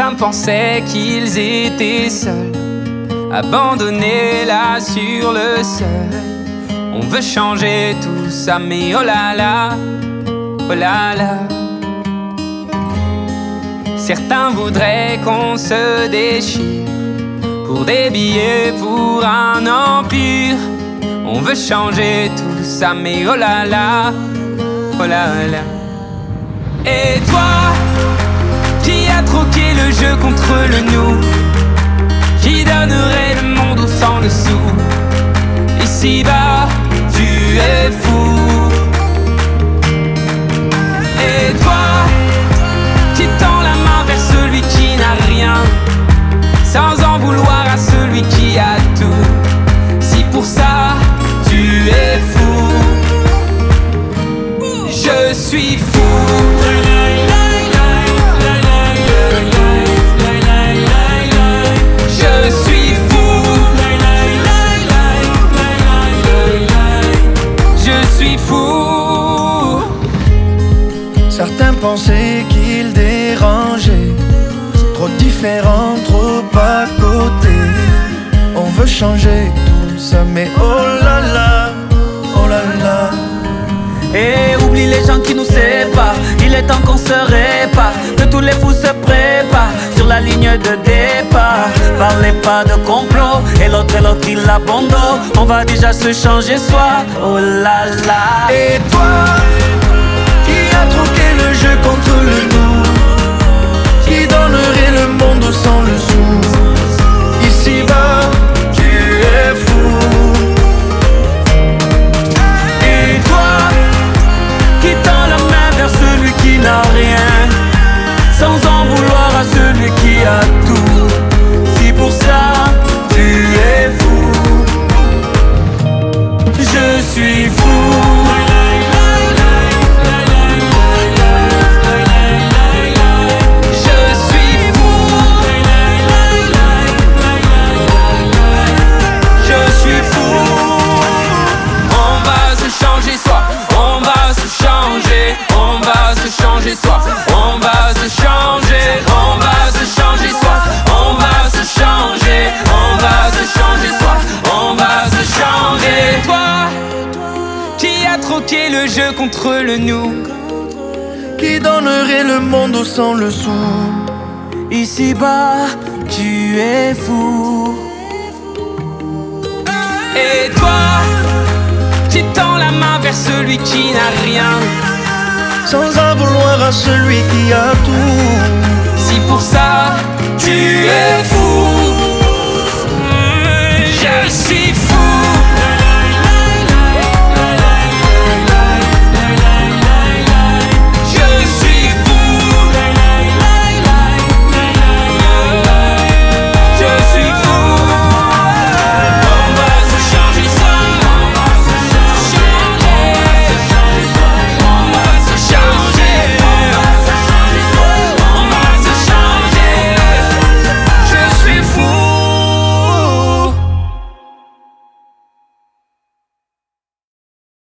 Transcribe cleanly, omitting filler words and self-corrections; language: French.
Certains pensaient qu'ils étaient seuls, abandonnés là sur le seuil. On veut changer tout ça, mais oh là là, oh là là. Certains voudraient qu'on se déchire pour des billets, pour un empire. On veut changer tout ça, mais oh là là, oh là là. Et toi, qui a troqué le jeu contre le nous, qui donnerait le monde au sang le sou. Ici-bas, tu es fou. Et toi, qui tend la main vers celui qui n'a rien, sans en vouloir à celui qui a tout. Si pour ça, tu es fou, je suis fou. Certains pensaient qu'ils dérangeaient, trop différents, trop à côté. On veut changer tout ça, mais oh là là, oh là là. Et oublie les gens qui nous séparent, il est temps qu'on se répare, que tous les fous se préparent sur la ligne de départ. Parlez pas de complot, et l'autre il abandonne. On va déjà se changer soi, oh là là. Et toi, qui a troqué le jeu contre le nous, qui donnerait le monde sans le sou. Ici-bas, tu es fou. Et toi, qui tend la main vers celui qui n'a rien, sans en vouloir à celui qui a tout. Si pour ça, tu es fou, je suis fou. Soi. On va se changer, on va se changer soi. On va se changer, on va se changer soi. On va se changer. Toi, qui a troqué le jeu contre le nous, qui donnerait le monde sans le sou. Ici-bas, tu es fou. Et toi, qui tend la main vers celui qui n'a rien, sans en vouloir à celui qui a tout. Si pour ça, tu es fou.